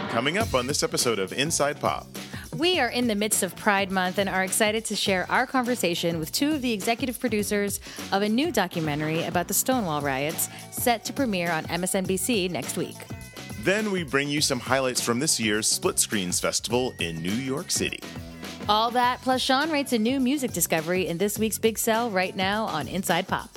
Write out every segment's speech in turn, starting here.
Coming up on this episode of Inside Pop. We are in the midst of Pride Month and are excited to share our conversation with two of the executive producers of a new documentary about the Stonewall riots set to premiere on MSNBC next week. Then we bring you some highlights from this year's Split Screens Festival in New York City. All that, plus Sean rates a new music discovery in this week's Big Sell right now on Inside Pop.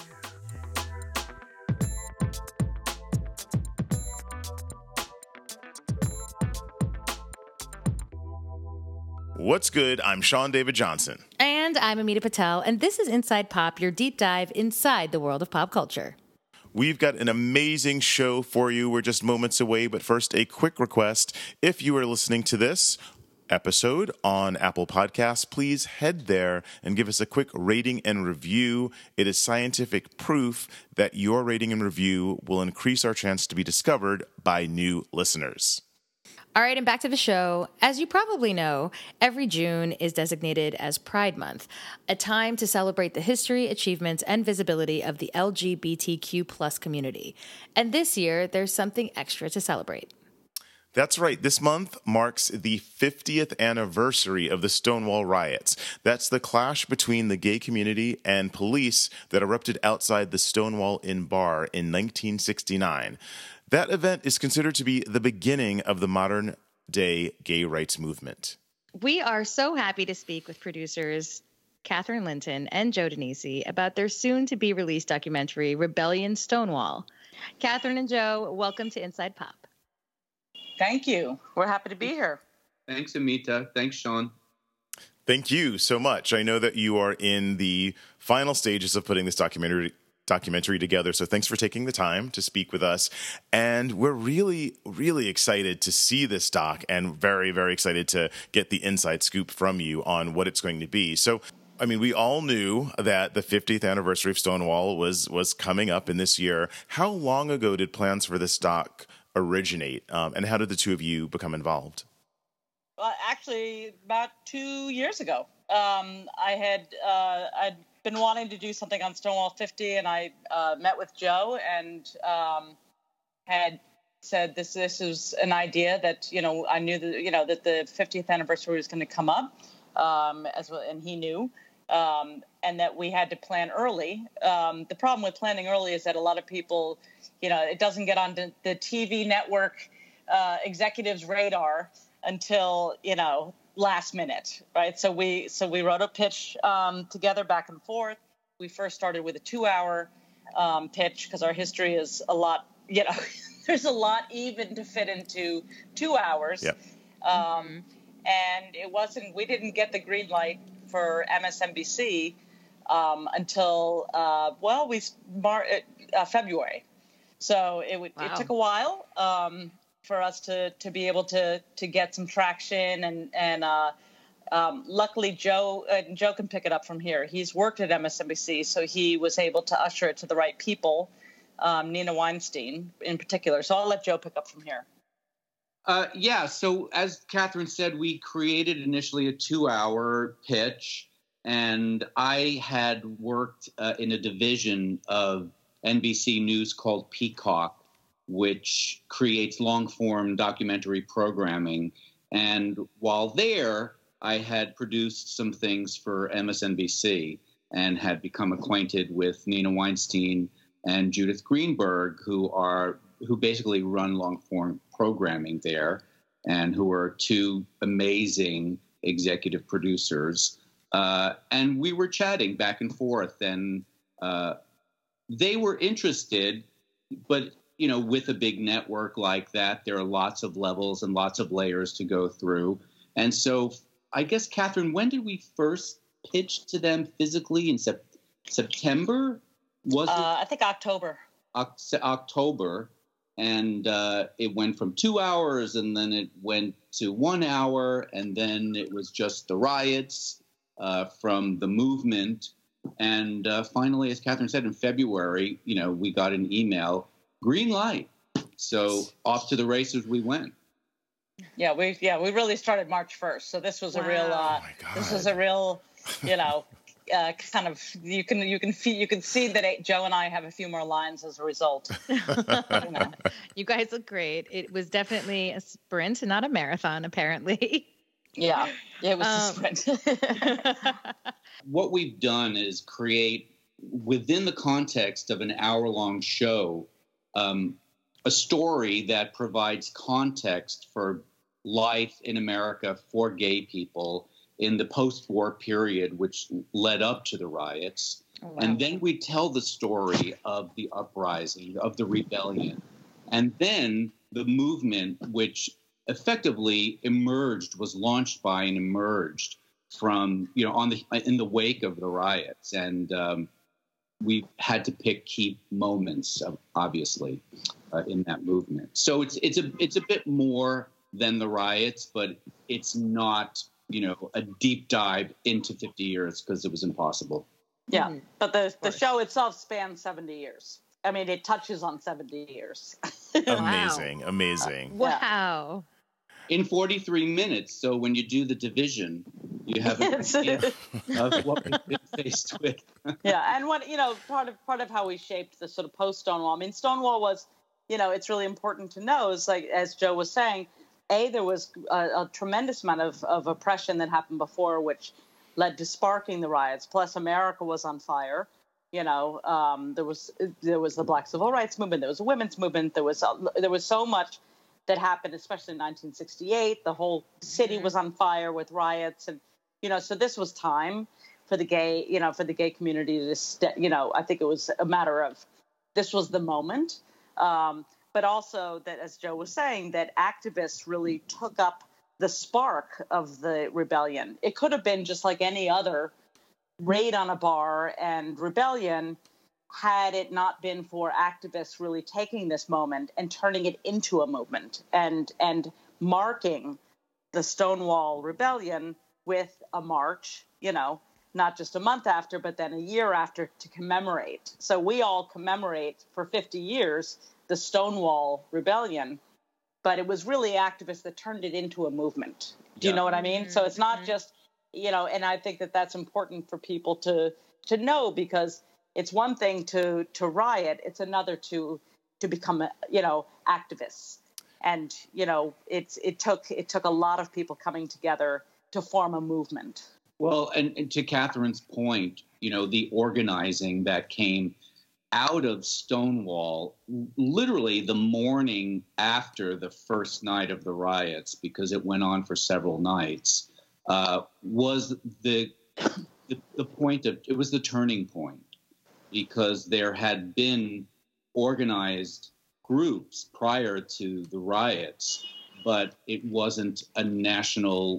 What's good? I'm Sean David Johnson. And I'm Amita Patel, and this is Inside Pop, your deep dive inside the world of pop culture. We've got an amazing show for you. We're just moments away, but first, a quick request. If you are listening to this episode on Apple Podcasts, please head there and give us a quick rating and review. It is scientific proof that your rating and review will increase our chance to be discovered by new listeners. All right, and back to the show. As you probably know, every June is designated as Pride Month, a time to celebrate the history, achievements, and visibility of the LGBTQ plus community. And this year, there's something extra to celebrate. That's right. This month marks the 50th anniversary of the Stonewall riots. That's the clash between the gay community and police that erupted outside the Stonewall Inn bar in 1969. That event is considered to be the beginning of the modern-day gay rights movement. We are so happy to speak with producers Catherine Linton and Joe Denisi about their soon-to-be-released documentary, Rebellion Stonewall. Catherine and Joe, welcome to Inside Pop. Thank you. We're happy to be here. Thanks, Amita. Thanks, Sean. Thank you so much. I know that you are in the final stages of putting this documentary together, so thanks for taking the time to speak with us. And we're really, really excited to see this doc and very, very excited to get the inside scoop from you on what it's going to be. So, I mean, we all knew that the 50th anniversary of Stonewall was coming up in this year. How long ago did plans for this doc originate, and how did the two of you become involved? Well, actually, about 2 years ago, I'd been wanting to do something on Stonewall 50, and I met with Joe and had said this is an idea that I knew that that the 50th anniversary was going to come up as well, and he knew, and that we had to plan early. The problem with planning early is that a lot of people, it doesn't get on the TV network executives' radar until last minute, right? So we wrote a pitch together back and forth. We first started with a 2-hour pitch because our history is a lot, there's a lot even to fit into 2 hours. Yep. And we didn't get the green light for MSNBC until, February. So it took a while for us to be able to get some traction, and luckily Joe can pick it up from here. He's worked at MSNBC, so he was able to usher it to the right people, Nina Weinstein in particular. So I'll let Joe pick up from here. So as Catherine said, we created initially a 2-hour pitch, and I had worked in a division of NBC News called Peacock, which creates long-form documentary programming. And while there, I had produced some things for MSNBC and had become acquainted with Nina Weinstein and Judith Greenberg, who basically run long-form programming there, and who are two amazing executive producers. And we were chatting back and forth, and they were interested, but with a big network like that, there are lots of levels and lots of layers to go through. And so I guess, Catherine, when did we first pitch to them physically? In September? Was it? I think October. October. And it went from 2 hours, and then it went to 1 hour, and then it was just the riots from the movement. And finally, as Catherine said, in February, we got an email, green light. So off to the races we went. Yeah, we really started March 1st. So this was a real, kind of you can see that Joe and I have a few more lines as a result. You guys look great. It was definitely a sprint, not a marathon, apparently. Yeah, it was a sprint. What we've done is create, within the context of an hour-long show, a story that provides context for life in America for gay people in the post-war period, which led up to the riots. Oh, wow. And then we tell the story of the uprising, of the rebellion, and then the movement, which effectively was launched by and emerged from, in the wake of the riots. And we had to pick key moments, obviously, in that movement. So it's a bit more than the riots, but it's not, a deep dive into 50 years because it was impossible. Yeah, but the show itself spans 70 years. I mean, it touches on 70 years. Amazing. Wow. In 43 minutes. So when you do the division, you have an idea of what we've been faced with. Yeah, and what part of how we shaped the sort of post Stonewall. I mean, Stonewall was, it's really important to know is, like, as Joe was saying, there was a tremendous amount of oppression that happened before, which led to sparking the riots. Plus, America was on fire. There was the Black Civil Rights Movement. There was a women's movement. There was so much that happened, especially in 1968. The whole city was on fire with riots, and so this was time for the gay community to I think it was a matter of this was the moment. But also that, as Joe was saying, that activists really took up the spark of the rebellion. It could have been just like any other raid on a bar and rebellion had it not been for activists really taking this moment and turning it into a movement and marking the Stonewall Rebellion with a march, not just a month after, but then a year after to commemorate. So we all commemorate for 50 years the Stonewall Rebellion, but it was really activists that turned it into a movement. Do you know what I mean? So it's not just, and I think that that's important for people to know, because it's one thing to riot, it's another to become, activists. And, it took a lot of people coming together to form a movement. Well, and to Catherine's point, the organizing that came out of Stonewall, literally the morning after the first night of the riots, because it went on for several nights, was the point of, it was the turning point, because there had been organized groups prior to the riots, but it wasn't a nationally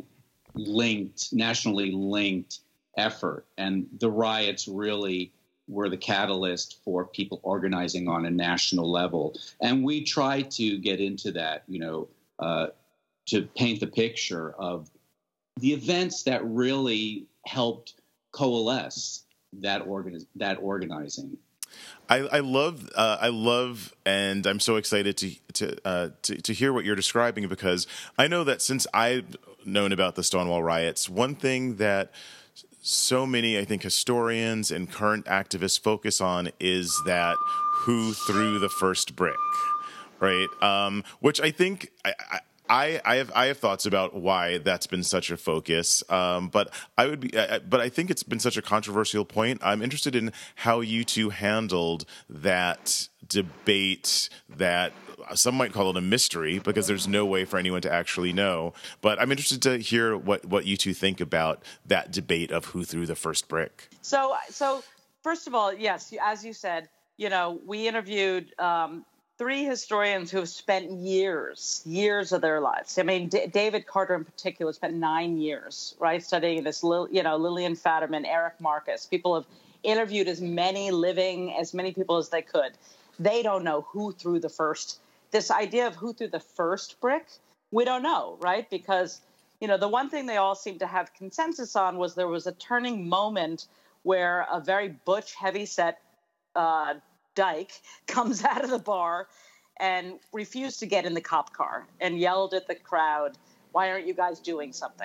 linked effort. And the riots really were the catalyst for people organizing on a national level. And we try to get into that, to paint the picture of the events that really helped coalesce that organizing. I love, and I'm so excited to hear what you're describing, because I know that since I've known about the Stonewall riots, one thing that so many, I think, historians and current activists focus on is that who threw the first brick, right? Which I think I have thoughts about why that's been such a focus, but I think it's been such a controversial point. I'm interested in how you two handled that debate that some might call it a mystery, because there's no way for anyone to actually know. But I'm interested to hear what you two think about that debate of who threw the first brick. So first of all, yes, as you said, we interviewed 3 historians who have spent years of their lives. I mean, David Carter in particular spent 9 years, right, studying this. Lillian Fadiman, Eric Marcus. People have interviewed as many people as they could. They don't know who threw the first. This idea of who threw the first brick, we don't know, right? Because, the one thing they all seem to have consensus on was there was a turning moment where a very butch, heavyset dyke comes out of the bar and refused to get in the cop car and yelled at the crowd, "Why aren't you guys doing something?"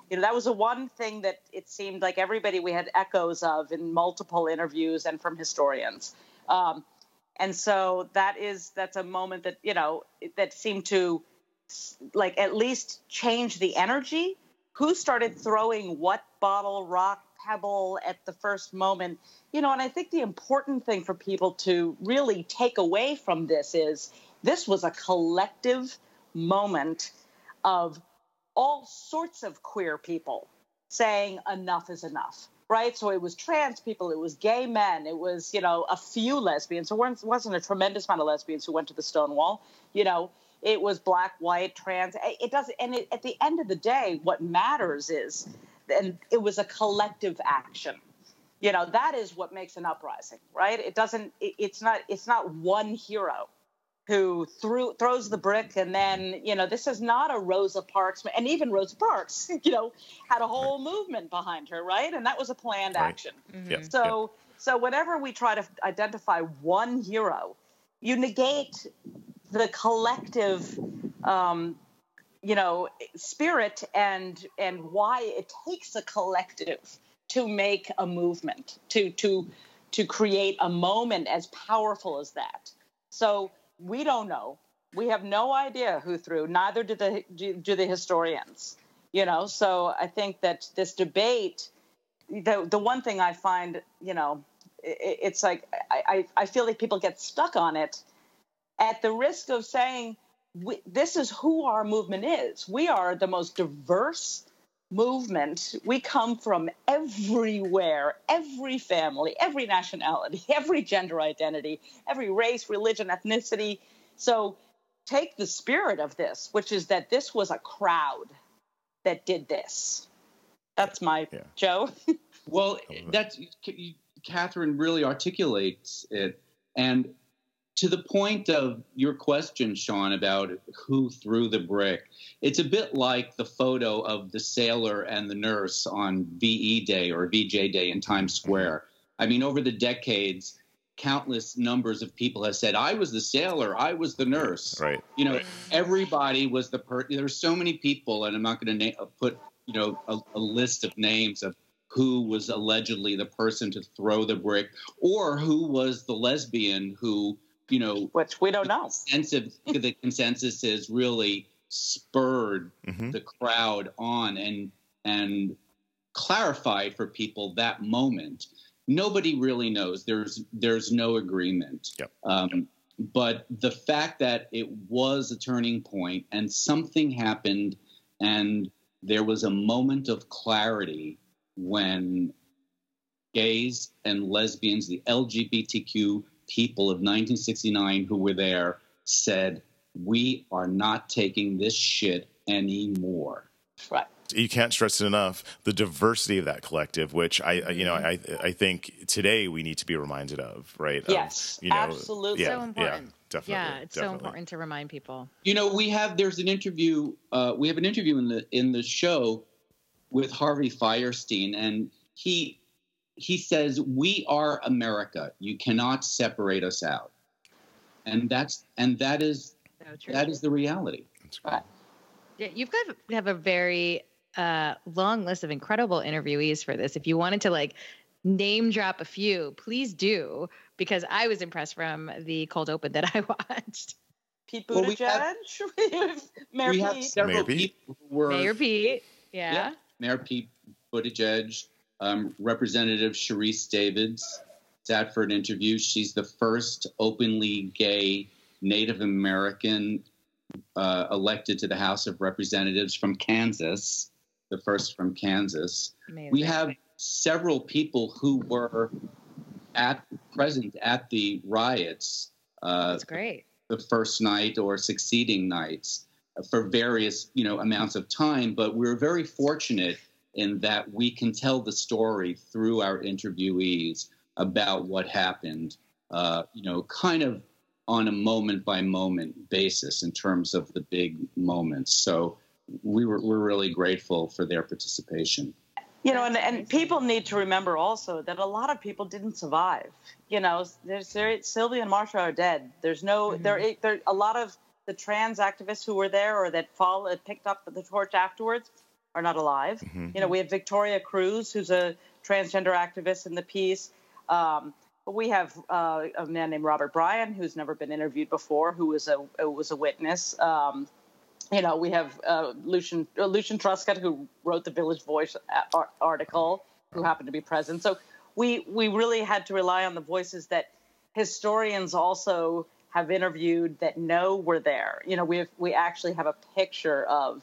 that was the one thing that it seemed like everybody, we had echoes of in multiple interviews and from historians. And so that's a moment that, that seemed to like at least change the energy. Who started throwing what bottle, rock, pebble at the first moment? And I think the important thing for people to really take away from this is this was a collective moment of all sorts of queer people saying enough is enough, right? So it was trans people, it was gay men, it was, a few lesbians. So it wasn't a tremendous amount of lesbians who went to the Stonewall. It was black, white, trans. It doesn't, and at the end of the day, what matters is, and it was a collective action. That is what makes an uprising, right? It's not one hero who throws the brick, and then, this is not a Rosa Parks, and even Rosa Parks, had a whole movement behind her, right? And that was a planned action. Mm-hmm. Yep. So whenever we try to identify one hero, you negate the collective, spirit and why it takes a collective to make a movement, to create a moment as powerful as that. So we don't know. We have no idea who threw. Neither do the historians. So I think that this debate, the one thing I find, it's like I feel like people get stuck on it at the risk of saying this is who our movement is. We are the most diverse movement. We come from everywhere, every family, every nationality, every gender identity, every race, religion, ethnicity. So take the spirit of this, which is that this was a crowd that did this. That's my Joe. Well, Catherine really articulates it. And to the point of your question, Sean, about who threw the brick, it's a bit like the photo of the sailor and the nurse on VE Day or VJ Day in Times Square. I mean, over the decades, countless numbers of people have said, I was the sailor, I was the nurse. Right. Everybody was the person. There's so many people, and I'm not going to put, a list of names of who was allegedly the person to throw the brick, or who was the lesbian who, which we don't know. The consensus is really spurred the crowd on and clarified for people that moment. Nobody really knows. There's no agreement. Yep. But the fact that it was a turning point and something happened and there was a moment of clarity when gays and lesbians, the LGBTQ people of 1969 who were there said, we are not taking this shit anymore. Right. You can't stress it enough, the diversity of that collective, which I think today we need to be reminded of, right? Yes, absolutely. So important. Yeah, definitely. Yeah, it's so important to remind people. There's an interview. We have an interview in the show with Harvey Fierstein, and he says, we are America. You cannot separate us out. And that is the reality. Right. Yeah, you've got to have a very long list of incredible interviewees for this. If you wanted to name drop a few, please do, because I was impressed from the cold open that I watched. Pete Buttigieg, Mayor Pete. Have several people who were Mayor Pete. Yeah. Mayor Pete Buttigieg. Representative Sharice Davids sat for an interview. She's the first openly gay Native American elected to the House of Representatives from Kansas, the first from Kansas. Amazing. We have several people who were present at the riots. That's great. The first night or succeeding nights for various, amounts of time. But we're very fortunate in that we can tell the story through our interviewees about what happened, kind of on a moment-by-moment basis in terms of the big moments. So we're really grateful for their participation. And people need to remember also that a lot of people didn't survive. Sylvia and Marsha are dead. There's no, there a lot of the trans activists who were there or that picked up the torch afterwards, are not alive. You know, we have Victoria Cruz, who's a transgender activist in the piece. But we have a man named Robert Bryan, who's never been interviewed before, who was a witness. You know, we have Lucian Truscott, who wrote the Village Voice article, who happened to be present. So we really had to rely on the voices that historians also have interviewed that know were there. You know, we actually have a picture of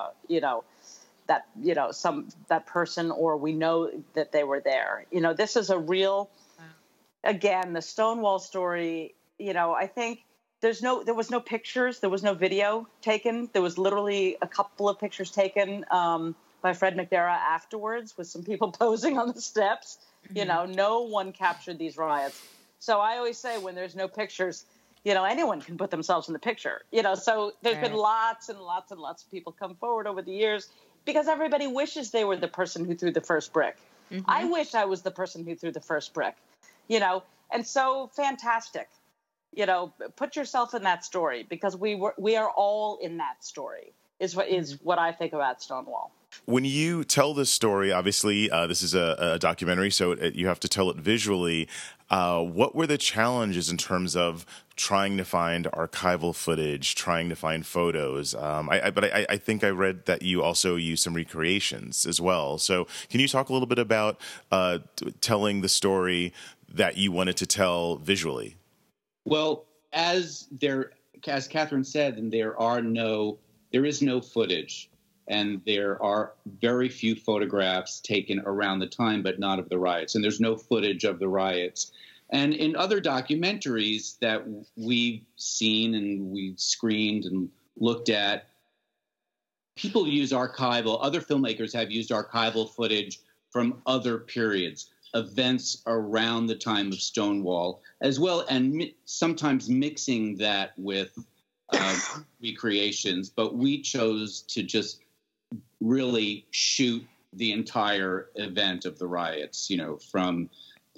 that person, or we know that they were there. You know, this is a real, again, the Stonewall story. You know, I think there was no pictures, there was no video taken. There was literally a couple of pictures taken by Fred McNamara afterwards, with some people posing on the steps. You know, no one captured these riots. So I always say, when there's no pictures, you know, anyone can put themselves in the picture. You know, so there's been lots and lots and lots of people come forward over the years, because everybody wishes they were the person who threw the first brick. I wish I was the person who threw the first brick, you know, and so fantastic. You know, put yourself in that story, because we are all in that story, is what I think about Stonewall. When you tell this story, obviously this is a documentary, so you have to tell it visually. What were the challenges in terms of trying to find archival footage, trying to find photos? I think I read that you also use some recreations as well. So can you talk a little bit about telling the story that you wanted to tell visually? Well, as Catherine said, and there is no footage, and there are very few photographs taken around the time, but not of the riots, and there's no footage of the riots. And in other documentaries that we've seen and we've screened and looked at, people use other filmmakers have used archival footage from other periods, events around the time of Stonewall as well, and sometimes mixing that with recreations. But we chose to just really shoot the entire event of the riots, you know, from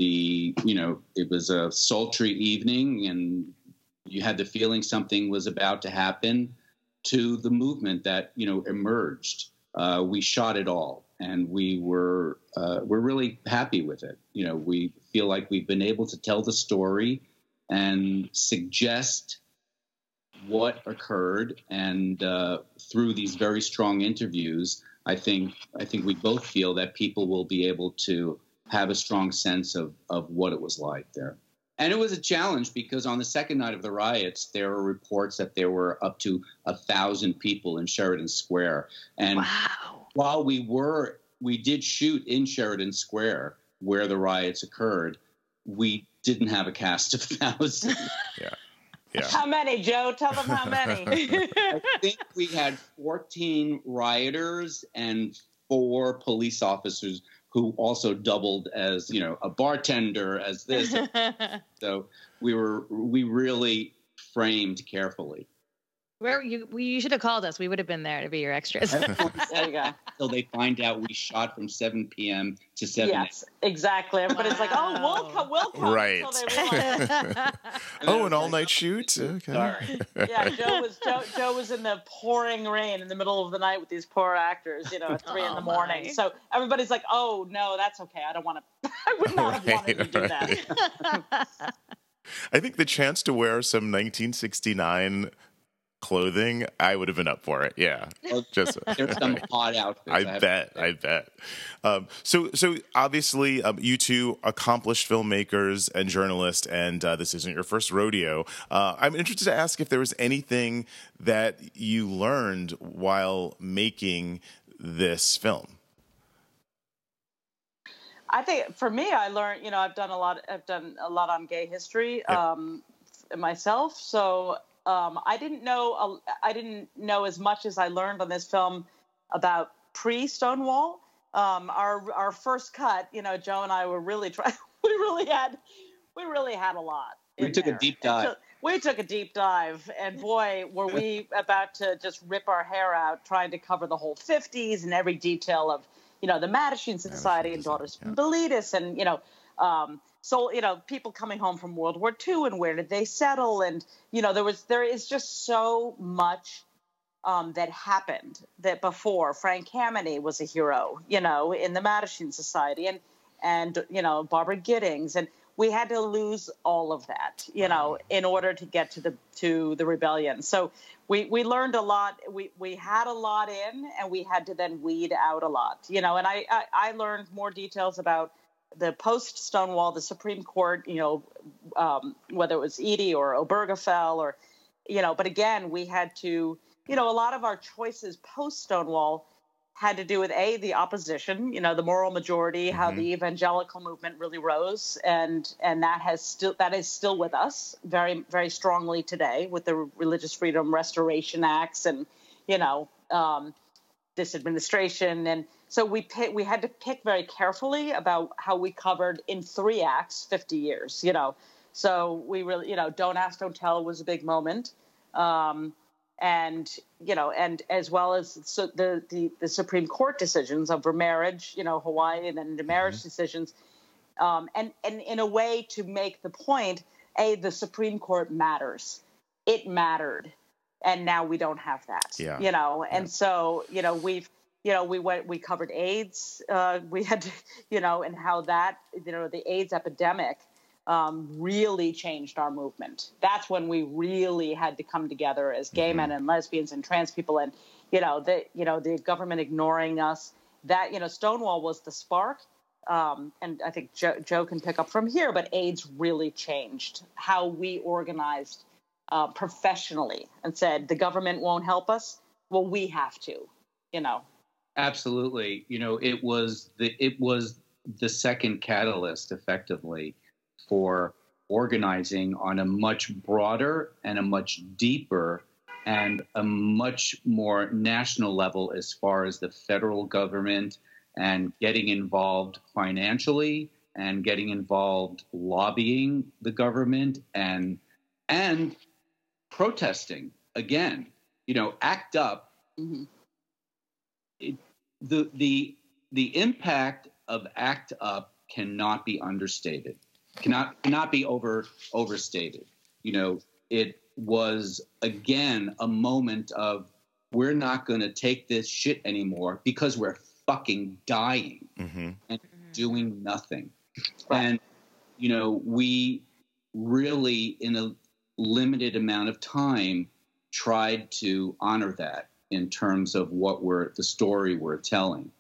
it was a sultry evening and you had the feeling something was about to happen, to the movement that, you know, emerged. We shot it all, and we're really happy with it. You know, we feel like we've been able to tell the story and suggest what occurred, and through these very strong interviews, I think we both feel that people will be able to have a strong sense of what it was like there. And it was a challenge, because on the second night of the riots, there were reports that there were up to 1,000 people in Sheridan Square. And while we did shoot in Sheridan Square, where the riots occurred, we didn't have a cast of 1,000. Yeah. How many, Joe? Tell them how many. I think we had 14 rioters and 4 police officers who also doubled as, you know, a bartender, as this. So we really framed carefully. You should have called us. We would have been there to be your extras. There you go. Until they find out we shot from 7 p.m. to 7 a.m. Yes, exactly. Everybody's like, oh, we'll come. Right. Until they realize. An all-night shoot? Okay. Sorry. Yeah, Joe was in the pouring rain in the middle of the night with these poor actors, you know, at 3 a.m. So everybody's like, oh, no, that's okay. I don't want to. I would not have wanted to do that. I think the chance to wear some 1969 clothing, I would have been up for it. Yeah, There's some hot outfits. I bet. So obviously, you two accomplished filmmakers and journalists, and this isn't your first rodeo. I'm interested to ask if there was anything that you learned while making this film. I think for me, I learned. You know, I've done a lot on gay history myself. So. I didn't know as much as I learned on this film about pre-Stonewall. Our first cut, you know, Joe and I were really trying. We really had a lot. We took a deep dive. We took a deep dive, and boy, were we about to just rip our hair out trying to cover the whole 50s and every detail of, you know, the Mattachine Society and Daughters of Bilitis, and, you know, so, you know, people coming home from World War II and where did they settle? And, you know, there is just so much that happened that before. Frank Kameny was a hero, you know, in the Mattachine Society, and you know, Barbara Giddings, and we had to lose all of that, you know, in order to get to the rebellion. So we learned a lot. We had a lot in, and we had to then weed out a lot, you know. And I learned more details about the post Stonewall, the Supreme Court, you know, whether it was Edie or Obergefell or, you know. But again, we had to, you know, a lot of our choices post Stonewall had to do with the opposition, you know, the moral majority, how the evangelical movement really rose, and that is still with us very, very strongly today with the Religious Freedom Restoration Acts and, you know, this administration. And so we had to pick very carefully about how we covered in 3 acts 50 years, you know. So we really, you know, Don't Ask, Don't Tell was a big moment. And, you know, and as well as the Supreme Court decisions over marriage, you know, Hawaii, and then the marriage decisions. And in a way to make the point, the Supreme Court matters. It mattered. And now we don't have that, you know. And so, you know, we covered AIDS. We had to, you know, and how that, you know, the AIDS epidemic really changed our movement. That's when we really had to come together as gay men and lesbians and trans people, and the government ignoring us. That, you know, Stonewall was the spark, and I think Joe can pick up from here. But AIDS really changed how we organized professionally, and said the government won't help us. Well, we have to, you know. Absolutely, you know, it was the second catalyst, effectively, for organizing on a much broader and a much deeper and a much more national level as far as the federal government and getting involved financially and getting involved lobbying the government and protesting again. You know, ACT UP. The impact of ACT UP cannot be understated. Cannot be overstated. You know, it was again a moment of, we're not going to take this shit anymore because we're fucking dying and doing nothing. And you know, we really, in a limited amount of time, tried to honor that in terms of the story we're telling.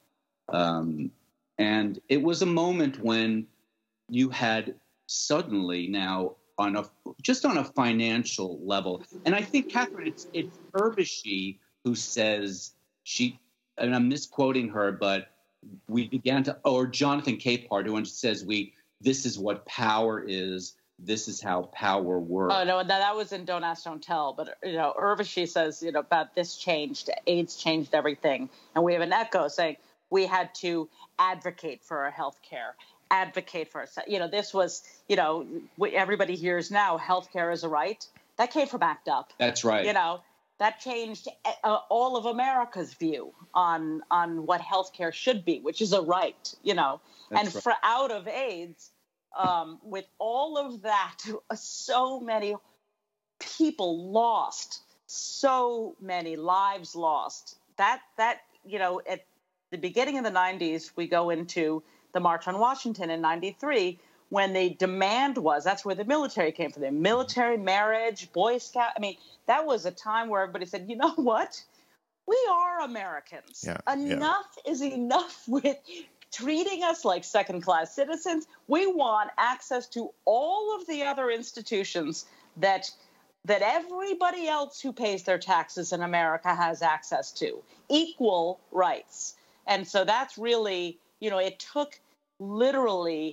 And it was a moment when you had suddenly now on a financial level. And I think, Catherine, it's Urvashi who says, and I'm misquoting her, but we began to, or Jonathan Capehart, who says, this is what power is. This is how power works. Oh, no, that was in Don't Ask, Don't Tell. But, you know, Urvashi says, you know, about this changed, AIDS changed everything. And we have an echo saying we had to advocate for our health care. Advocate for us. You know, this was, you know, everybody hears now healthcare is a right. That came from ACT UP. That's right. You know, that changed all of America's view on what healthcare should be, which is a right, you know. That's right. For out of AIDS, with all of that, so many people lost, so many lives lost. That you know, at the beginning of the 90s, we go into the March on Washington in 93, when the demand was, that's where the military came from, the military, marriage, Boy Scout. I mean, that was a time where everybody said, you know what? We are Americans. Enough is enough with treating us like second-class citizens. We want access to all of the other institutions that everybody else who pays their taxes in America has access to. Equal rights. And so that's really, you know, it took literally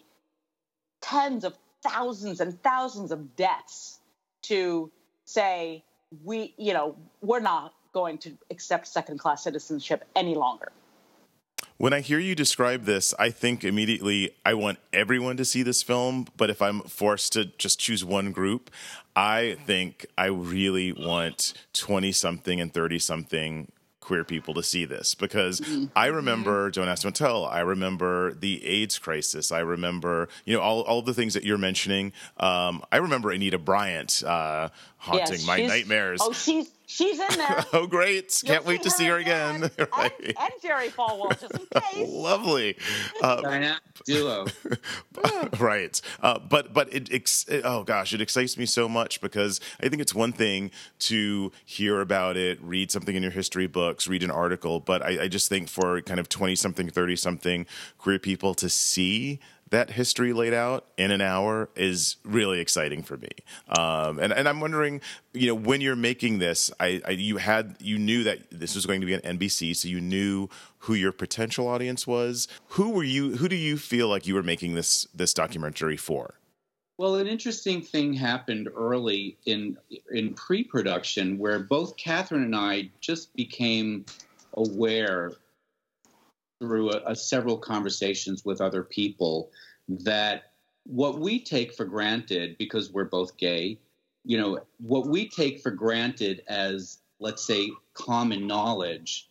tens of thousands and thousands of deaths to say, we're not going to accept second-class citizenship any longer. When I hear you describe this, I think immediately I want everyone to see this film, but if I'm forced to just choose one group, I think I really want 20-something and 30-something queer people to see this, because I remember Don't Ask, Don't Tell. I remember the AIDS crisis. I remember, you know, all the things that you're mentioning. I remember Anita Bryant haunting my nightmares. Oh, She's in there. Oh, great. You'll Can't wait to see her again. Right. And Jerry Falwell, just in case. Lovely. Dynamic duo. Right. But it excites me so much because I think it's one thing to hear about it, read something in your history books, read an article, but I just think for kind of 20-something, 30-something queer people to see that history laid out in an hour is really exciting for me. And I'm wondering, when you're making this, you knew that this was going to be on NBC, so you knew who your potential audience was. Who do you feel like you were making this documentary for? Well, an interesting thing happened early in pre-production where both Catherine and I just became aware through several conversations with other people that what we take for granted, because we're both gay, what we take for granted as, let's say, common knowledge,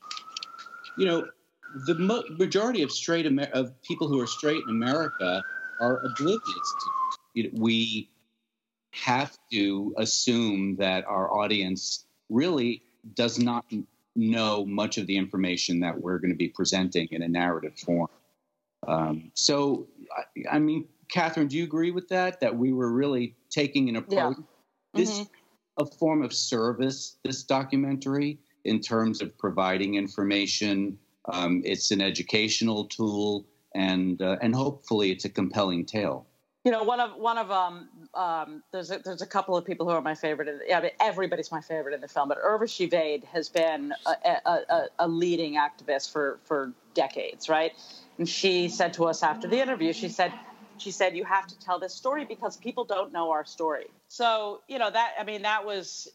the majority of of people who are straight in America are oblivious to it. We have to assume that our audience really does not know much of the information that we're going to be presenting in a narrative form. So, I mean, Catherine, do you agree with that? That we were really taking an approach, a form of service, this documentary, in terms of providing information. It's an educational tool, and hopefully it's a compelling tale. One of there's a couple of people who are my favorite. Everybody's my favorite in the film, but Urvashi Vaid has been a leading activist for decades, right? And she said to us after the interview, she said, you have to tell this story because people don't know our story. So that was,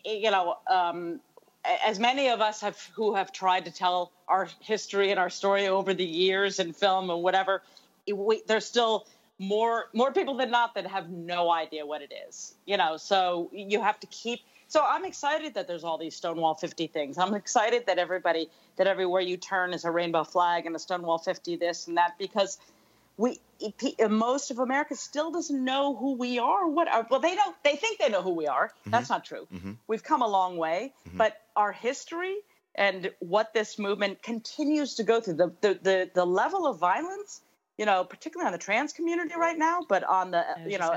as many of us who have tried to tell our history and our story over the years in film and whatever, there's still more people than not that have no idea what it is, so you have to keep. So I'm excited that there's all these Stonewall 50 things. I'm excited that everywhere you turn is a rainbow flag and a Stonewall 50 this and that, because most of America still doesn't know who we are. They think they know who we are. Mm-hmm. That's not true. Mm-hmm. We've come a long way, but our history and what this movement continues to go through, the level of violence, particularly on the trans community right now, but on the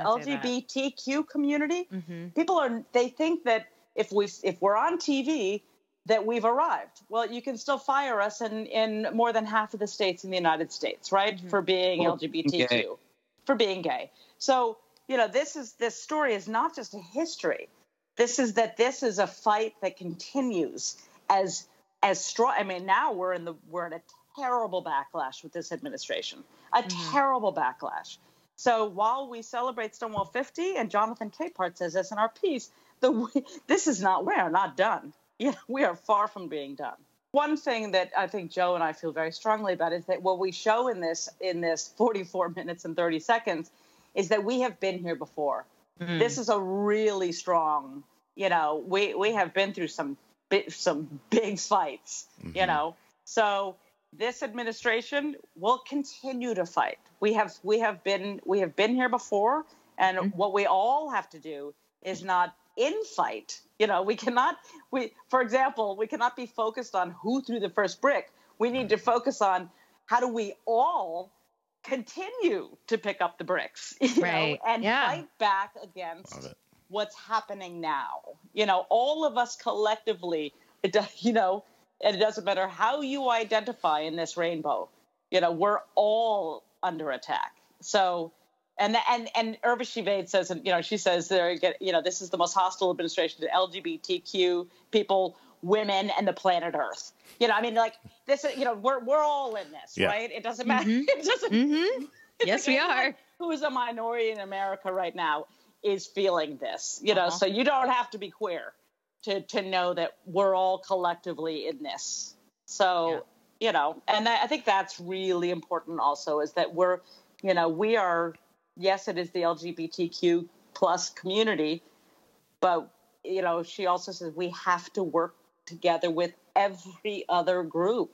LGBTQ community, they think that if we're on TV that we've arrived. Well, you can still fire us in more than half of the states in the United States, right, for being LGBTQ, for being gay. So this story is not just a history. This is a fight that continues as strong. I mean, now we're in a terrible backlash with this administration, terrible backlash. So while we celebrate Stonewall 50, and Jonathan Capehart says this in our piece, we're not done. We are far from being done. One thing that I think Joe and I feel very strongly about is that what we show in this 44 minutes and 30 seconds is that we have been here before. Mm. This is a really strong, we have been through some big fights, So this administration will continue to fight. We have been here before, and what we all have to do is not infight. For example, we cannot be focused on who threw the first brick. We need to focus on how do we all continue to pick up the bricks, fight back against what's happening now. All of us collectively, and it doesn't matter how you identify in this rainbow, we're all under attack. So, and Urvashi Vaid says, she says, this is the most hostile administration to LGBTQ people, women, and the planet Earth. This is, we're all in this, right? It doesn't matter. It doesn't. Yes, we are. Who is a minority in America right now is feeling this, so you don't have to be queer to know that we're all collectively in this. So, and I think that's really important also, is that we are, yes, it is the LGBTQ plus community, but, she also says we have to work together with every other group.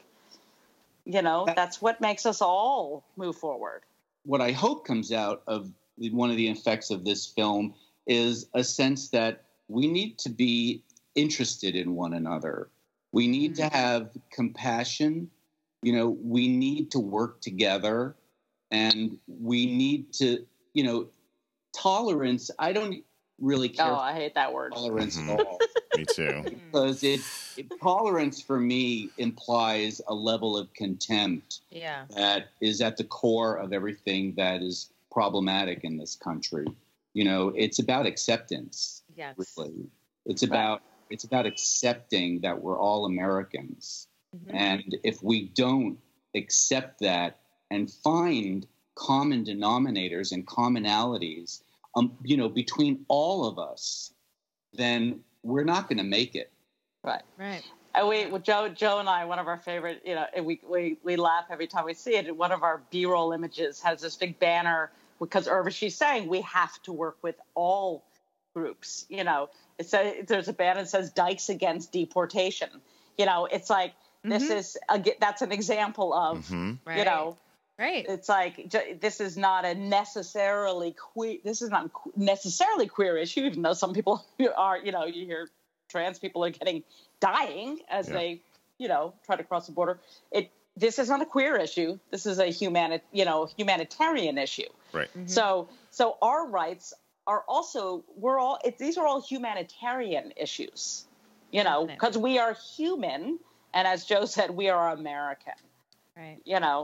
That's what makes us all move forward. What I hope comes out of one of the effects of this film is a sense that we need to be interested in one another. We need to have compassion. We need to work together, and we need to, tolerance. I don't really care. Oh, I hate that word. Tolerance at all. Me too. Because tolerance for me implies a level of contempt that is at the core of everything that is problematic in this country. It's about acceptance. Yes. Really. It's about accepting that we're all Americans. Mm-hmm. And if we don't accept that and find common denominators and commonalities, between all of us, then we're not going to make it. Right. And Joe and I, one of our favorite, we laugh every time we see it. One of our B-roll images has this big banner because she's saying we have to work with all groups. There's a banner that says "Dykes Against Deportation." It's like this is that's an example of Right. It's like this is not necessarily queer. This is not necessarily queer issue, even though some people are. You hear trans people are dying as they try to cross the border. This is not a queer issue. This is a humanitarian issue. Right. Mm-hmm. So our rights are also these are all humanitarian issues. Because we are human, and as Joe said, we are American. Right.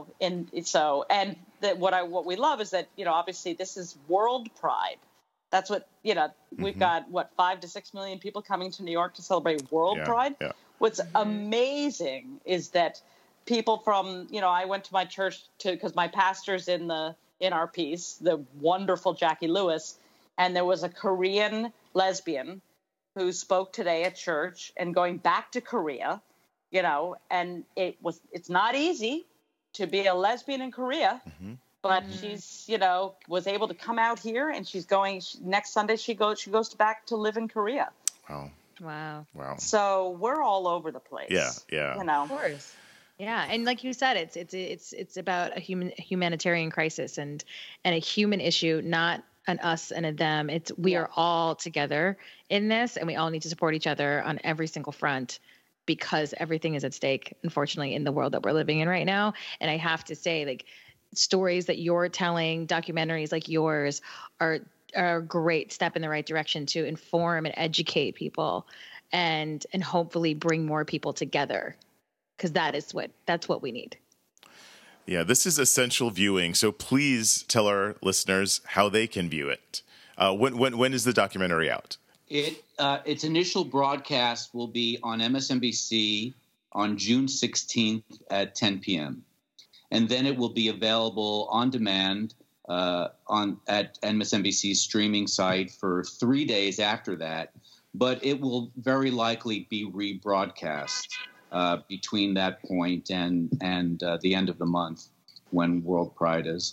What we love is that, obviously this is World Pride. That's what, we've got 5 to 6 million people coming to New York to celebrate World Pride. Yeah. What's amazing is that people from, I went to my church because my pastor's in our piece, the wonderful Jackie Lewis, and there was a Korean lesbian who spoke today at church and going back to Korea. And it's not easy to be a lesbian in Korea, but she's, was able to come out here, and she's going next Sunday. She goes back to live in Korea. Wow. So we're all over the place. Yeah. Of course. Yeah, and like you said, it's about a humanitarian crisis and a human issue, not an us and a them. We are all together in this, and we all need to support each other on every single front, because everything is at stake, unfortunately, in the world that we're living in right now. And I have to say, like, stories that you're telling, documentaries like yours are a great step in the right direction to inform and educate people and hopefully bring more people together, because that's what we need. Yeah, this is essential viewing. So please tell our listeners how they can view it. When is the documentary out? Its initial broadcast will be on MSNBC on June 16th at 10 p.m. And then it will be available on demand at MSNBC's streaming site for 3 days after that. But it will very likely be rebroadcast between that point and the end of the month when World Pride is.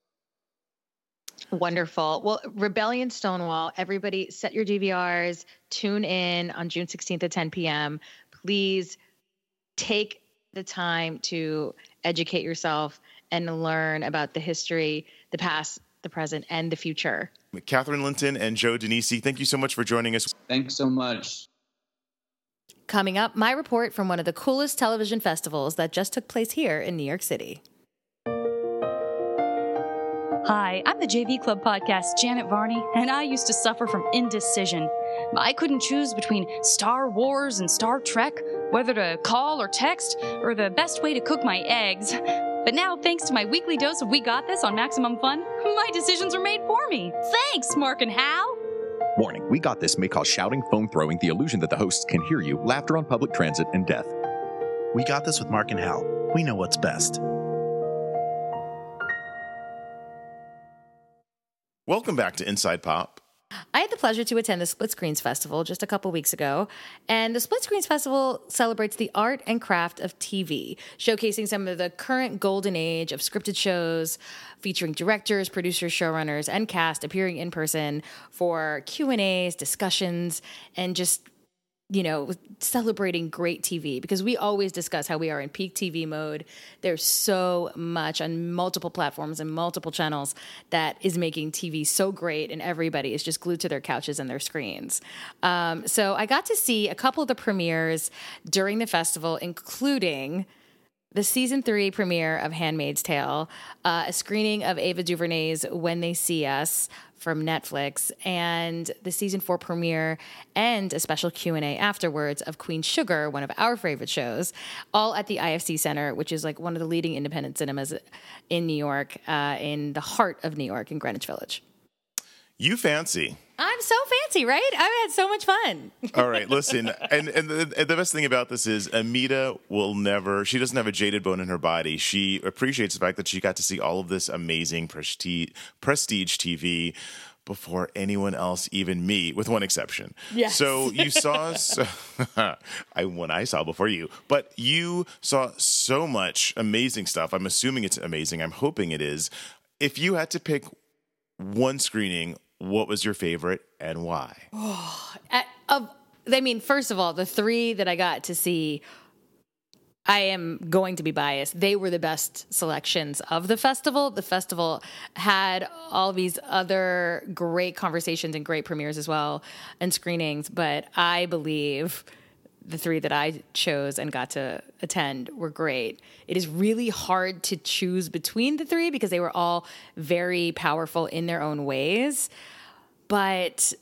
Wonderful. Well, Rebellion Stonewall, everybody set your DVRs, tune in on June 16th at 10 p.m. Please take the time to educate yourself and learn about the history, the past, the present, and the future. Catherine Linton and Joe Denisi, thank you so much for joining us. Thanks so much. Coming up, my report from one of the coolest television festivals that just took place here in New York City. Hi, I'm the JV Club podcast, Janet Varney, and I used to suffer from indecision. I couldn't choose between Star Wars and Star Trek, whether to call or text, or the best way to cook my eggs. But now, thanks to my weekly dose of We Got This on Maximum Fun, my decisions are made for me. Thanks, Mark and Hal! Warning, We Got This may cause shouting, phone throwing, the illusion that the hosts can hear you, laughter on public transit, and death. We Got This with Mark and Hal. We know what's best. Welcome back to Inside Pop. I had the pleasure to attend the Split Screens Festival just a couple weeks ago, and the Split Screens Festival celebrates the art and craft of TV, showcasing some of the current golden age of scripted shows, featuring directors, producers, showrunners, and cast appearing in person for Q&As, discussions, and just celebrating great TV, because we always discuss how we are in peak TV mode. There's so much on multiple platforms and multiple channels that is making TV so great, and everybody is just glued to their couches and their screens. So I got to see a couple of the premieres during the festival, including the season 3 premiere of Handmaid's Tale, a screening of Ava DuVernay's When They See Us from Netflix, and the season 4 premiere and a special Q&A afterwards of Queen Sugar, one of our favorite shows, all at the IFC Center, which is like one of the leading independent cinemas in New York, in the heart of New York, in Greenwich Village. You fancy. I'm so fancy, right? I've had so much fun. All right, listen, and the best thing about this is Amita she doesn't have a jaded bone in her body. She appreciates the fact that she got to see all of this amazing prestige TV before anyone else, even me, with one exception. Yes. So you saw, I saw before you, but you saw so much amazing stuff. I'm assuming it's amazing. I'm hoping it is. If you had to pick one screening, what was your favorite and why? First of all, the 3 that I got to see, I am going to be biased. They were the best selections of the festival. The festival had all these other great conversations and great premieres as well, and screenings, but I believe the 3 that I chose and got to attend were great. It is really hard to choose between the 3 because they were all very powerful in their own ways. But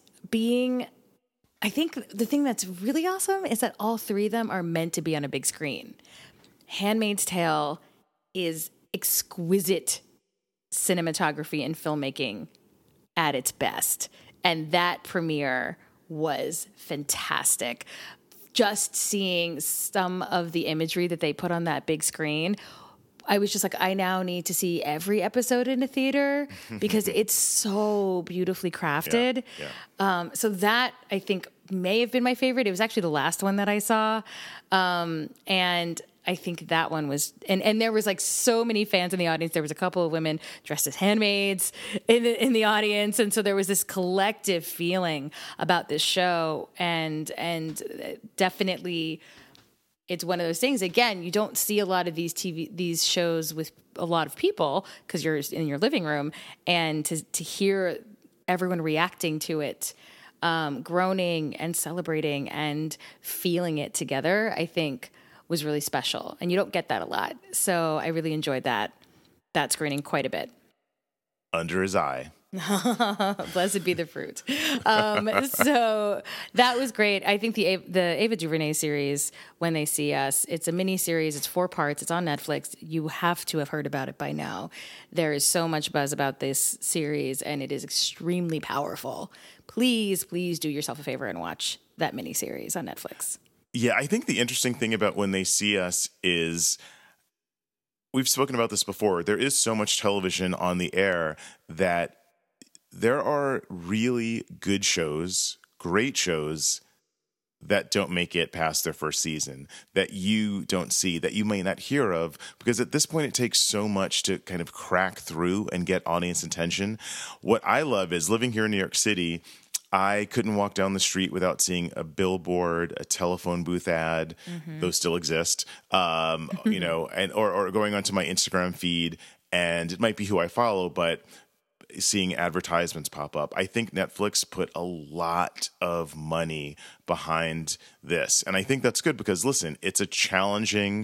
I think the thing that's really awesome is that all 3 of them are meant to be on a big screen. Handmaid's Tale is exquisite cinematography and filmmaking at its best. And that premiere was fantastic. Just seeing some of the imagery that they put on that big screen, I was just like, I now need to see every episode in a theater because it's so beautifully crafted. Yeah. So that, I think, may have been my favorite. It was actually the last one that I saw. And I think that one was, and there was like so many fans in the audience. There was a couple of women dressed as handmaids in the audience. And so there was this collective feeling about this show, and definitely it's one of those things. Again, you don't see a lot of these shows with a lot of people because you're in your living room, and to hear everyone reacting to it, groaning and celebrating and feeling it together, I think was really special. And you don't get that a lot. So I really enjoyed that screening quite a bit. Under his eye. Blessed be the fruit. So that was great. I think the Ava DuVernay series, When They See Us, it's a mini series. It's 4 parts. It's on Netflix. You have to have heard about it by now. There is so much buzz about this series, and it is extremely powerful. Please, please do yourself a favor and watch that mini series on Netflix. Yeah, I think the interesting thing about When They See Us is, we've spoken about this before, there is so much television on the air that there are really good shows, great shows, that don't make it past their first season, that you don't see, that you may not hear of, because at this point it takes so much to kind of crack through and get audience attention. What I love is, living here in New York City, I couldn't walk down the street without seeing a billboard, a telephone booth ad. Mm-hmm. Those still exist, and or going onto my Instagram feed, and it might be who I follow, but seeing advertisements pop up. I think Netflix put a lot of money behind this, and I think that's good because, listen, it's a challenging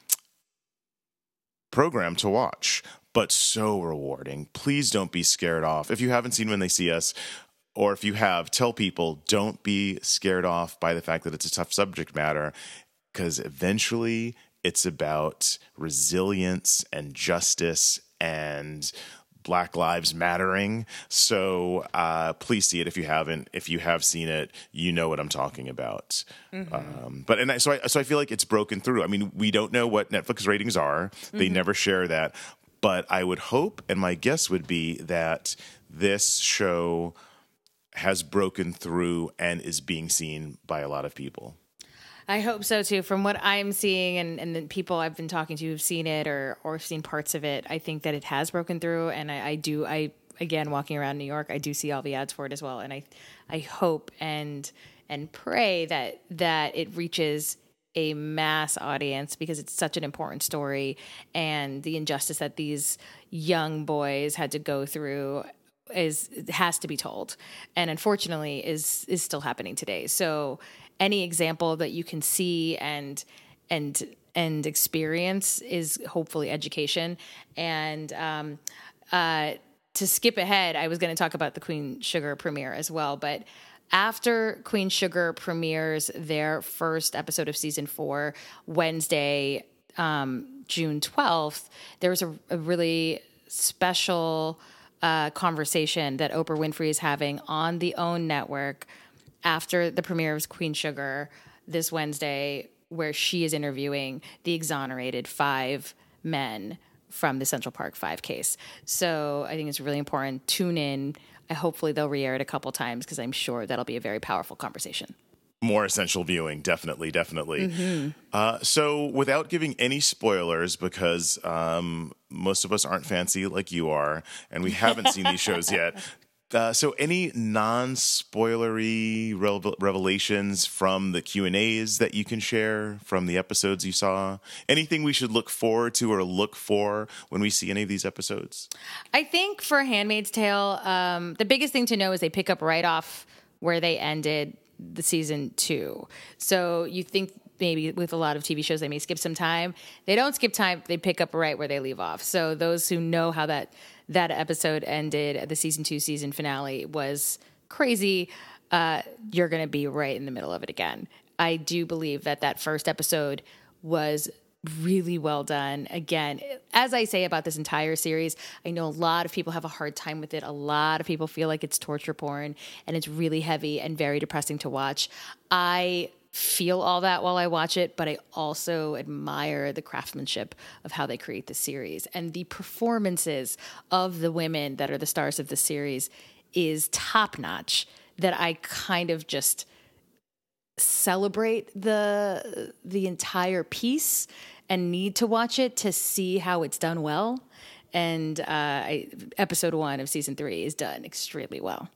program to watch, but so rewarding. Please don't be scared off. If you haven't seen When They See Us, or if you have, tell people, don't be scared off by the fact that it's a tough subject matter, because eventually it's about resilience and justice and Black Lives Mattering. So please see it if you haven't. If you have seen it, you know what I'm talking about. Mm-hmm. So I feel like it's broken through. I mean, we don't know what Netflix ratings are. They never share that. But I would hope, and my guess would be, that this show has broken through and is being seen by a lot of people. I hope so too. From what I'm seeing, and the people I've been talking to who've seen it or seen parts of it, I think that it has broken through. And I again, walking around New York, I do see all the ads for it as well. And I hope and pray that it reaches a mass audience, because it's such an important story, and the injustice that these young boys had to go through has to be told, and unfortunately is still happening today. So any example that you can see and experience is hopefully education. And to skip ahead, I was going to talk about the Queen Sugar premiere as well, but after Queen Sugar premieres their first episode of season 4, Wednesday, June 12th, there was a really special conversation that Oprah Winfrey is having on the OWN network after the premiere of Queen Sugar this Wednesday, where she is interviewing the exonerated 5 men from the Central Park 5 case. So I think it's really important. Tune in. Hopefully they'll re-air it a couple times, because I'm sure that'll be a very powerful conversation. More essential viewing, definitely. So without giving any spoilers, because most of us aren't fancy like you are, and we haven't seen these shows yet, so any non-spoilery revelations from the Q&As that you can share from the episodes you saw? Anything we should look forward to or look for when we see any of these episodes? I think for Handmaid's Tale, the biggest thing to know is they pick up right off where they ended the season 2. So you think maybe with a lot of TV shows they may skip some time. They don't skip time. They pick up right where they leave off. So those who know how that episode ended, the season 2 season finale was crazy, you're going to be right in the middle of it again. I do believe that first episode was really well done. Again, as I say about this entire series, I know a lot of people have a hard time with it. A lot of people feel like it's torture porn, and it's really heavy and very depressing to watch. I feel all that while I watch it, but I also admire the craftsmanship of how they create the series, and the performances of the women that are the stars of the series is top notch, that I kind of just celebrate the entire piece and need to watch it to see how it's done well. And episode 1 of season 3 is done extremely well.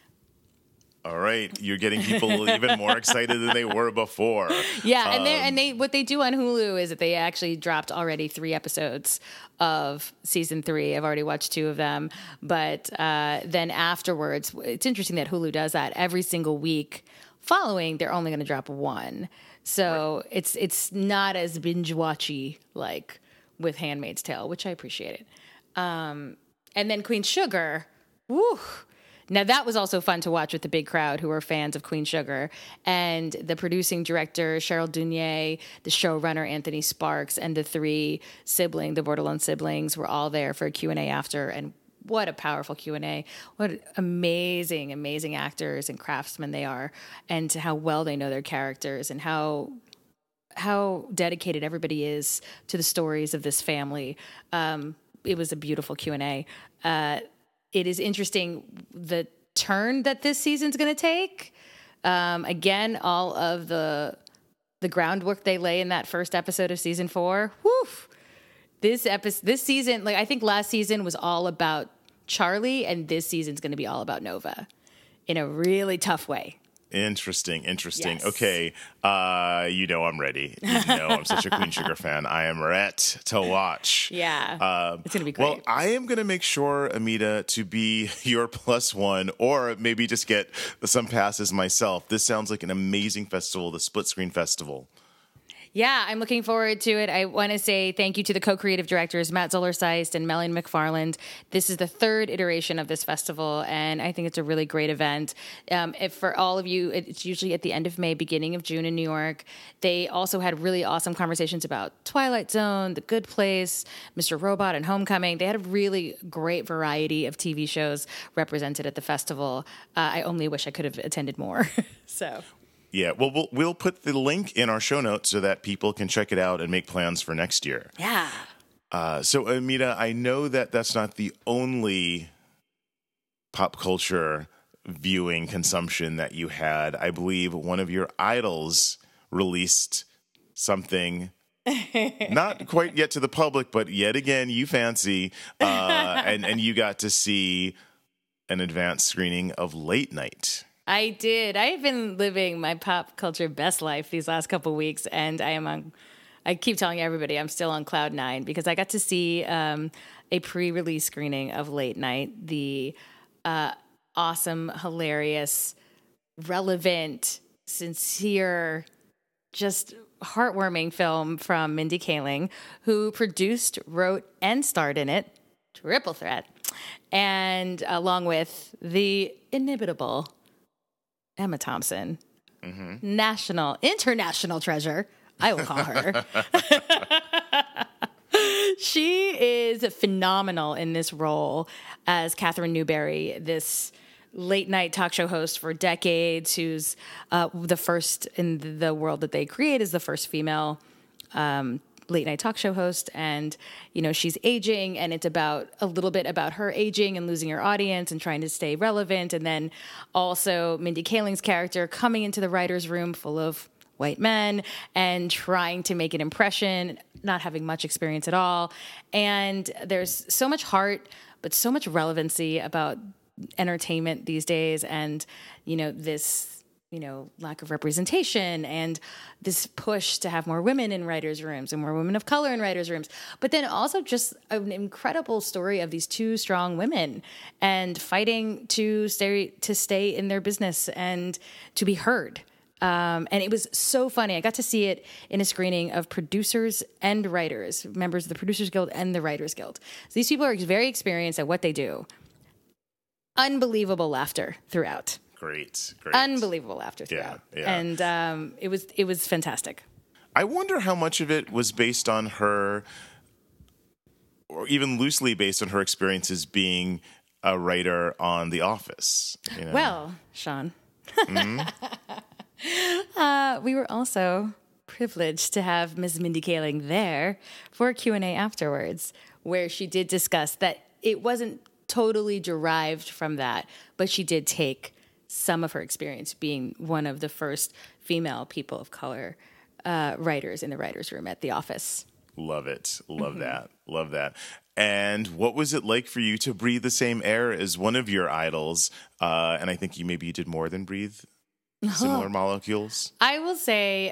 All right, you're getting people even more excited than they were before. Yeah, and they what they do on Hulu is that they actually dropped already 3 episodes of season 3. I've already watched 2 of them, but then afterwards, it's interesting that Hulu does that every single week. Following, they're only going to drop 1, so right. It's not as binge watchy like with Handmaid's Tale, which I appreciated. And then Queen Sugar, woo. Now, that was also fun to watch with the big crowd who are fans of Queen Sugar. And the producing director, Cheryl Dunye, the showrunner, Anthony Sparks, and the 3 siblings, the Bordelon siblings, were all there for a Q&A after. And what a powerful Q&A. What amazing, amazing actors and craftsmen they are, and how well they know their characters, and how dedicated everybody is to the stories of this family. It was a beautiful Q&A. It is interesting the turn that this season's going to take. Again, all of the groundwork they lay in that first episode of season 4. Whew. This season, like I think last season was all about Charlie, and this season's going to be all about Nova in a really tough way. Interesting. Yes. Okay, I'm ready. I'm such a Queen Sugar fan. I am ready to watch. Yeah, it's going to be great. Well, I am going to make sure, Amita, to be your +1, or maybe just get some passes myself. This sounds like an amazing festival, the Split Screen Festival. Yeah, I'm looking forward to it. I want to say thank you to the co-creative directors, Matt Zoller-Seist and Melanie McFarland. This is the 3rd iteration of this festival, and I think it's a really great event. If for all of you, it's usually at the end of May, beginning of June in New York. They also had really awesome conversations about Twilight Zone, The Good Place, Mr. Robot, and Homecoming. They had a really great variety of TV shows represented at the festival. I only wish I could have attended more. So... Yeah, well, we'll put the link in our show notes so that people can check it out and make plans for next year. Yeah. So, Amita, I know that that's not the only pop culture viewing consumption that you had. I believe one of your idols released something not quite yet to the public, but yet again, you fancy, and you got to see an advanced screening of Late Night. I did. I have been living my pop culture best life these last couple weeks, and I keep telling everybody I'm still on cloud 9 because I got to see a pre-release screening of Late Night, the awesome, hilarious, relevant, sincere, just heartwarming film from Mindy Kaling, who produced, wrote, and starred in it. Triple threat. And along with the inimitable Emma Thompson, international treasure, I will call her. She is phenomenal in this role as Catherine Newberry, this late night talk show host for decades, who's the first in the world that they create is the first female late night talk show host. And, you know, she's aging, and it's about a little bit about her aging and losing her audience and trying to stay relevant. And then also Mindy Kaling's character coming into the writer's room full of white men and trying to make an impression, not having much experience at all. And there's so much heart, but so much relevancy about entertainment these days. And, you know, this, you know, lack of representation and this push to have more women in writers' rooms and more women of color in writers' rooms. But then also just an incredible story of these two strong women and fighting to stay in their business and to be heard. And it was so funny. I got to see it in a screening of producers and writers, members of the Producers Guild and the Writers Guild. So these people are very experienced at what they do. Unbelievable laughter throughout. Great. Unbelievable laughter throughout. Yeah. And it was fantastic. I wonder how much of it was based on her, or even loosely based on her experiences being a writer on The Office. You know? Well, Sean, we were also privileged to have Ms. Mindy Kaling there for a Q&A afterwards, where she did discuss that it wasn't totally derived from that, but she did take some of her experience being one of the first female people of color writers in the writer's room at The Office. Love it. Love that. And what was it like for you to breathe the same air as one of your idols? And I think you did more than breathe similar molecules. I will say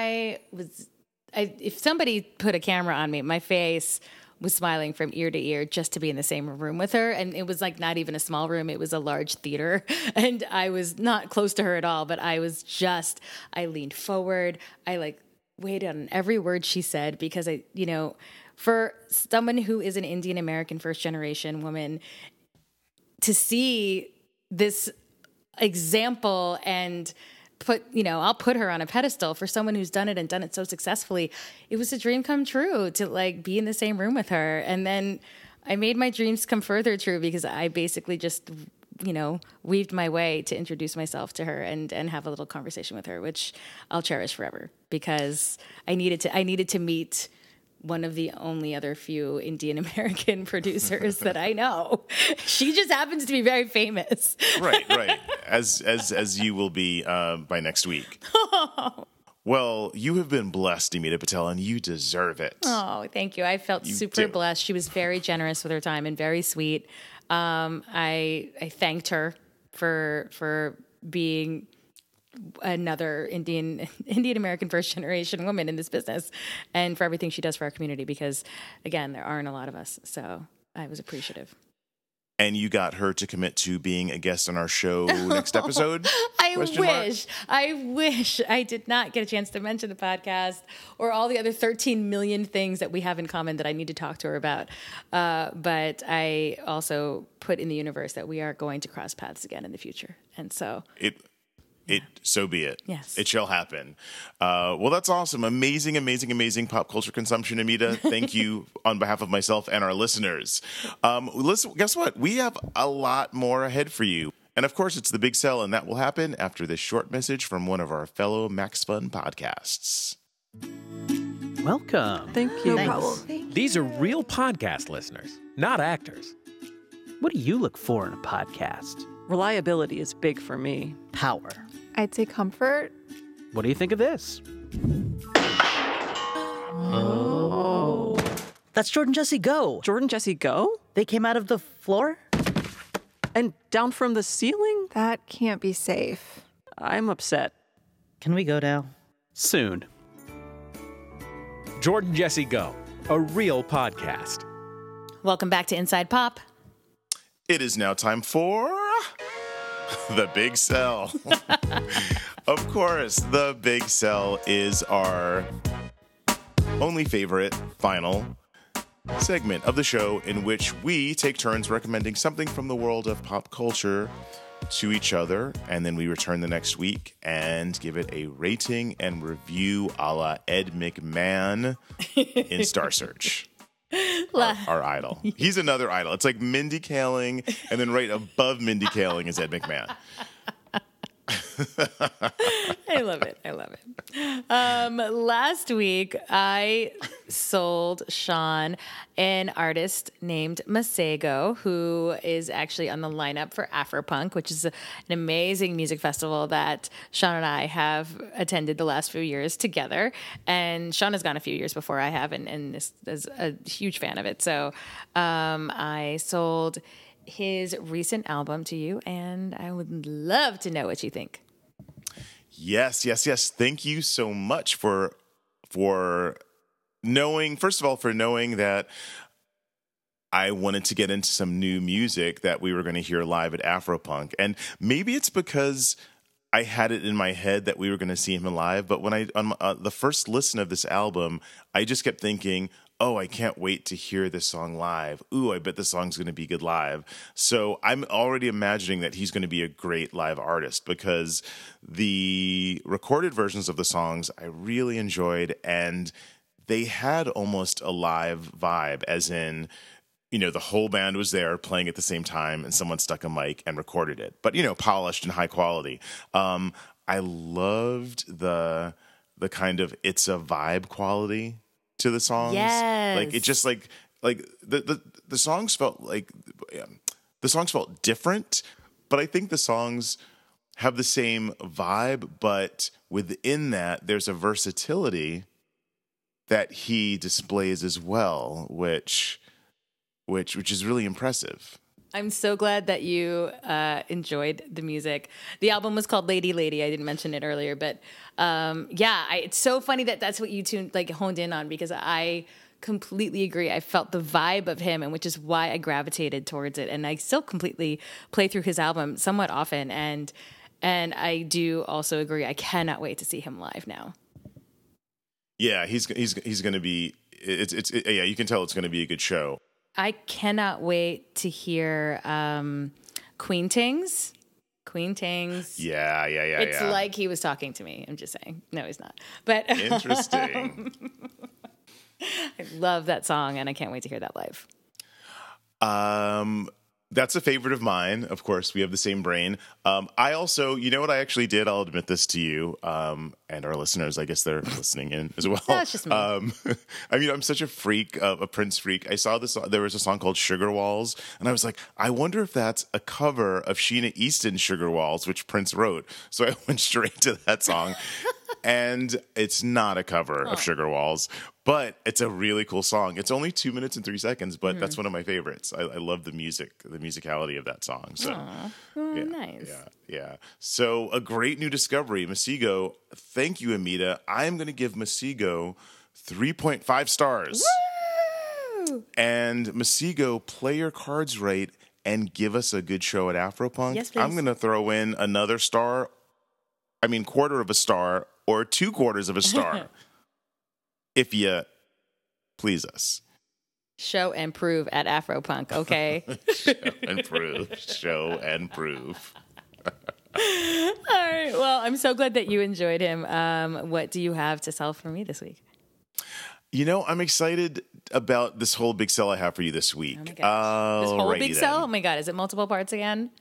if somebody put a camera on me, my face was smiling from ear to ear just to be in the same room with her. And it was like not even a small room. It was a large theater. And I was not close to her at all, but I leaned forward. I waited on every word she said because for someone who is an Indian American first generation woman, to see this example and I'll put her on a pedestal for someone who's done it and done it so successfully. It was a dream come true to be in the same room with her. And then I made my dreams come further true because I basically just, weaved my way to introduce myself to her and have a little conversation with her, which I'll cherish forever because I needed to meet one of the only other few Indian American producers that I know. She just happens to be very famous. Right. As you will be by next week. Well, you have been blessed, Amita Patel, and you deserve it. Oh, thank you. I felt super blessed. She was very generous with her time and very sweet. I thanked her for being another Indian American first generation woman in this business and for everything she does for our community because, again, there aren't a lot of us. So I was appreciative. And you got her to commit to being a guest on our show next episode? I wish I did not get a chance to mention the podcast or all the other 13 million things that we have in common that I need to talk to her about. But I also put in the universe that we are going to cross paths again in the future. And so... So be it. Yes. It shall happen. Well, that's awesome. Amazing pop culture consumption, Amita. Thank you on behalf of myself and our listeners. Listen, guess what? We have a lot more ahead for you. And of course, it's the big sell, and that will happen after this short message from one of our fellow Max Fun podcasts. Welcome. Thank you. No problem. These are real podcast listeners, not actors. What do you look for in a podcast? Reliability is big for me. Power. I'd say comfort. What do you think of this? Oh. That's Jordan Jesse Go. Jordan Jesse Go? They came out of the floor? And down from the ceiling? That can't be safe. I'm upset. Can we go now? Soon. Jordan Jesse Go, a real podcast. Welcome back to Inside Pop. It is now time for The Big Sell. Of course, The Big Sell is our only favorite final segment of the show in which we take turns recommending something from the world of pop culture to each other, and then we return the next week and give it a rating and review a la Ed McMahon in Star Search. Our idol. He's another idol. It's like Mindy Kaling, and then right above Mindy Kaling is Ed McMahon. I love it. Last week, I sold Sean an artist named Masego, who is actually on the lineup for Afropunk, which is an amazing music festival that Sean and I have attended the last few years together. And Sean has gone a few years before I have, and is a huge fan of it. So I sold his recent album to you, and I would love to know what you think. Yes. Thank you so much for knowing, first of all, for knowing that I wanted to get into some new music that we were going to hear live at Afropunk. And maybe it's because I had it in my head that we were going to see him live, but when on the first listen of this album, I just kept thinking, oh, I can't wait to hear this song live. Ooh, I bet this song's going to be good live. So I'm already imagining that he's going to be a great live artist, because the recorded versions of the songs I really enjoyed, and they had almost a live vibe, as in, the whole band was there playing at the same time and someone stuck a mic and recorded it, but, polished and high quality. I loved the kind of it's a vibe quality to the songs. Yes. Like it just like the songs felt like the songs felt different, but I think the songs have the same vibe, but within that there's a versatility that he displays as well, which is really impressive. I'm so glad that you enjoyed the music. The album was called Lady Lady. I didn't mention it earlier, but it's so funny that that's what you honed in on, because I completely agree. I felt the vibe of him, and which is why I gravitated towards it. And I still completely play through his album somewhat often, and I do also agree. I cannot wait to see him live now. Yeah, he's going to be. Yeah, you can tell it's going to be a good show. I cannot wait to hear Queen Tings. Yeah. It's like he was talking to me. I'm just saying. No, he's not. But interesting. I love that song, and I can't wait to hear that live. That's a favorite of mine. Of course, we have the same brain. I also, what I actually did? I'll admit this to you and our listeners. I guess they're listening in as well. No, it's just me. I'm such a freak, a Prince freak. I saw this. There was a song called Sugar Walls, and I was like, I wonder if that's a cover of Sheena Easton's Sugar Walls, which Prince wrote. So I went straight to that song. And it's not a cover of Sugar Walls, but it's a really cool song. It's only 2 minutes and 3 seconds, but that's one of my favorites. I love the musicality of that song. So, nice. Yeah. So a great new discovery, Masego. Thank you, Amita. I'm going to give Masego 3.5 stars. Woo! And Masego, play your cards right and give us a good show at Afropunk. Yes, please. I'm going to throw in another star. Quarter of a star or 2/4 of a star. If you please us. Show and prove at Afropunk, okay? Show and prove. All right. Well, I'm so glad that you enjoyed him. What do you have to sell for me this week? I'm excited about this whole big sell I have for you this week. Oh my gosh. This whole big sell? Oh my God. Is it multiple parts again?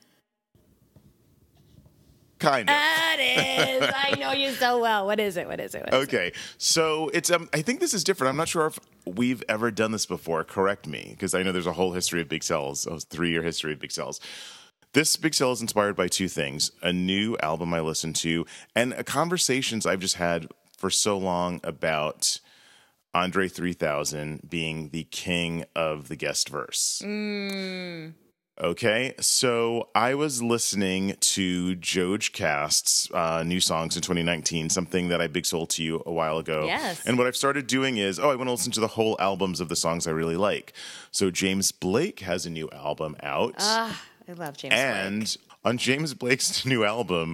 Kind of. It is. I know you so well. What is it? Okay. So it's I think this is different. I'm not sure if we've ever done this before. Correct me, because I know there's a whole history of big sells, a 3-year history of big sells. This big sell is inspired by 2 things: a new album I listened to, and conversations I've just had for so long about Andre 3000 being the king of the guest verse. Okay, so I was listening to Joj Cast's new songs in 2019, something that I big sold to you a while ago. Yes. And what I've started doing is, I want to listen to the whole albums of the songs I really like. So James Blake has a new album out. I love James Blake. And on James Blake's new album,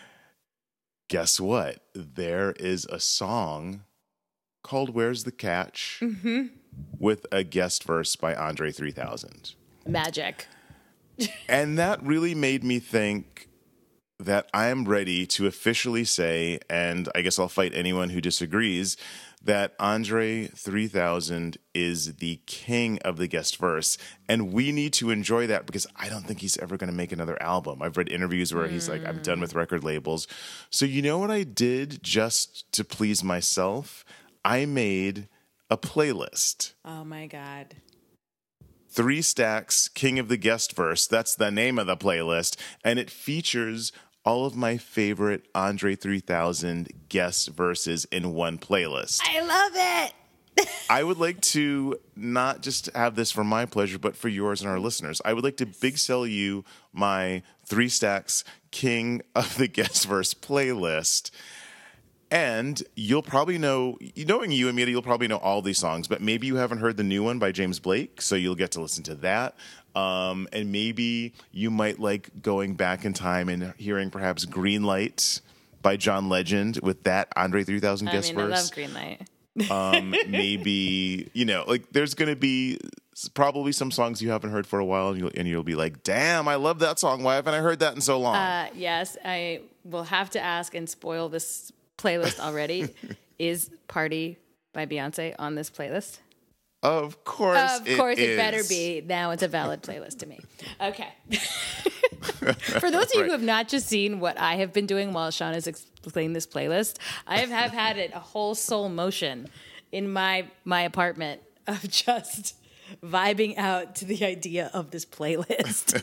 guess what? There is a song called Where's the Catch? With a guest verse by Andre 3000. Magic. And that really made me think that I am ready to officially say, and I guess I'll fight anyone who disagrees, that Andre 3000 is the king of the guest verse. And we need to enjoy that because I don't think he's ever going to make another album. I've read interviews where he's like, I'm done with record labels. So you know what I did just to please myself? I made a playlist. Oh my God. 3 Stacks, King of the Guest Verse. That's the name of the playlist. And it features all of my favorite Andre 3000 guest verses in one playlist. I love it. I would like to not just have this for my pleasure, but for yours and our listeners. I would like to big sell you my 3 Stacks, King of the Guest Verse playlist. And you'll probably know, knowing you, Amita, you'll probably know all these songs, but maybe you haven't heard the new one by James Blake, so you'll get to listen to that. And maybe you might like going back in time and hearing perhaps Green Light by John Legend with that Andre 3000 guest verse. I love Green Light. Maybe, there's going to be probably some songs you haven't heard for a while, and you'll be like, damn, I love that song. Why haven't I heard that in so long? Yes, I will have to ask and spoil this playlist already. Is Party by Beyonce on this playlist? Of course it better be. Now it's a valid playlist to me. Okay. For those of you who have not just seen what I have been doing while Sean is explaining this playlist, I have had it a whole soul motion in my apartment of just vibing out to the idea of this playlist.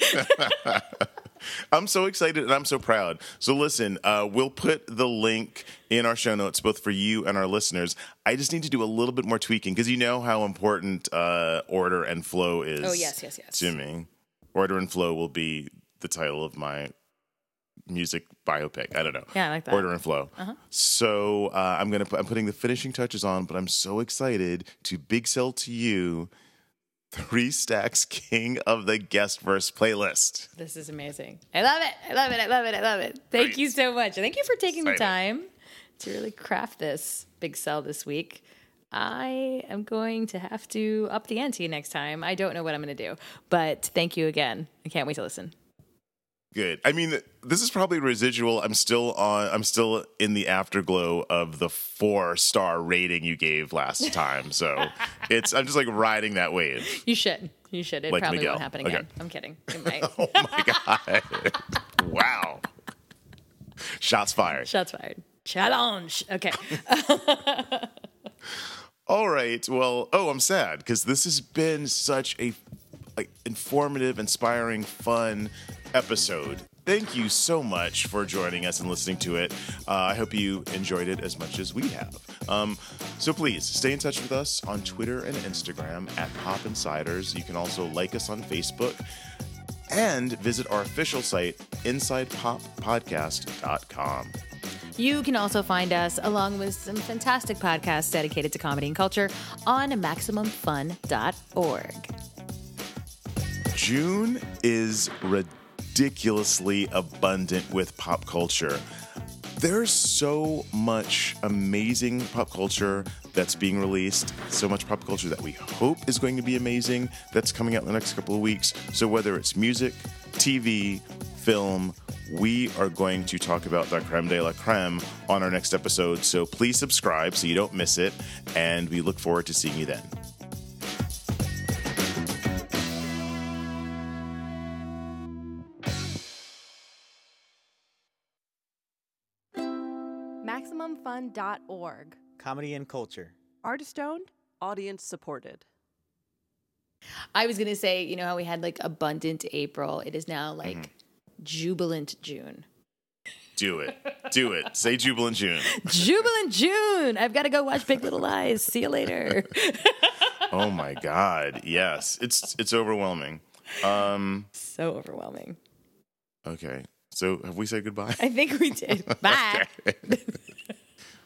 I'm so excited and I'm so proud. So listen, we'll put the link in our show notes, both for you and our listeners. I just need to do a little bit more tweaking because you know how important order and flow is. Oh, yes. To me. Order and flow will be the title of my music biopic. I don't know. Yeah, I like that. Order and flow. So I'm putting the finishing touches on, but I'm so excited to big sell to you 3 Stacks, King of the Guest Verse playlist. This is amazing. I love it. Thank you so much. Thank you for taking the time to really craft this big sell this week. I am going to have to up the ante next time. I don't know what I'm going to do, but thank you again. I can't wait to listen. Good. I mean, this is probably residual. I'm still in the afterglow of the 4-star rating you gave last time. So I'm just like riding that wave. You should. It like probably Miguel. won't happen again. Okay. I'm kidding. It might. Oh my God. Wow. Shots fired. Challenge. Okay. All right. Well, I'm sad because this has been such a informative, inspiring, fun episode. Thank you so much for joining us and listening to it. I hope you enjoyed it as much as we have. So please stay in touch with us on Twitter and Instagram at Pop Insiders. You can also like us on Facebook and visit our official site, InsidePopPodcast.com. You can also find us, along with some fantastic podcasts dedicated to comedy and culture, on MaximumFun.org. June is ridiculously abundant with pop culture. There's so much amazing pop culture that's being released, so much pop culture that we hope is going to be amazing that's coming out in the next couple of weeks. So whether it's music, TV, film, we are going to talk about the creme de la creme on our next episode. So please subscribe so you don't miss it, and we look forward to seeing you then. MaximumFun.org. Comedy and culture. Artist owned. Audience supported. I was going to say, you know how we had like abundant April? It is now like jubilant June. Do it. Say Jubilant June. Jubilant June. I've got to go watch Big Little Lies. See you later. Oh my God. Yes. It's overwhelming. So overwhelming. Okay. So have we said goodbye? I think we did. Bye.